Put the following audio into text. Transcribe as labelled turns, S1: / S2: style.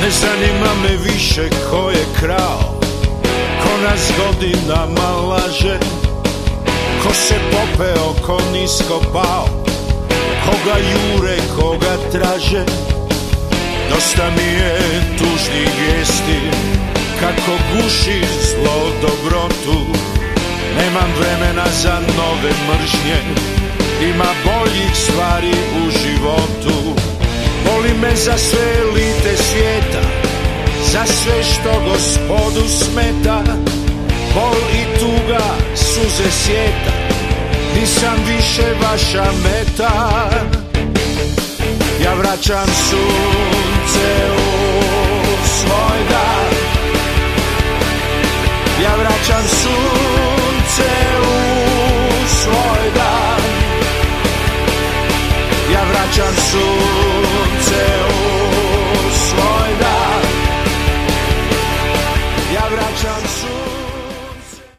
S1: Ne zanima me više ko je krao, ko nas godinama laže, ko se popeo, ko nisko pao, koga jure, koga traže. Dosta mi je tužnih vijesti, kako guši zlo dobrotu. Nemam vremena za nove mržnje, ima boljih stvari u životu. Boli me za sve elite svijeta, za sve što Gospodu smeta. Bol i tuga, suze sjeta, nisam više vaša meta. Ja vraćam sunce u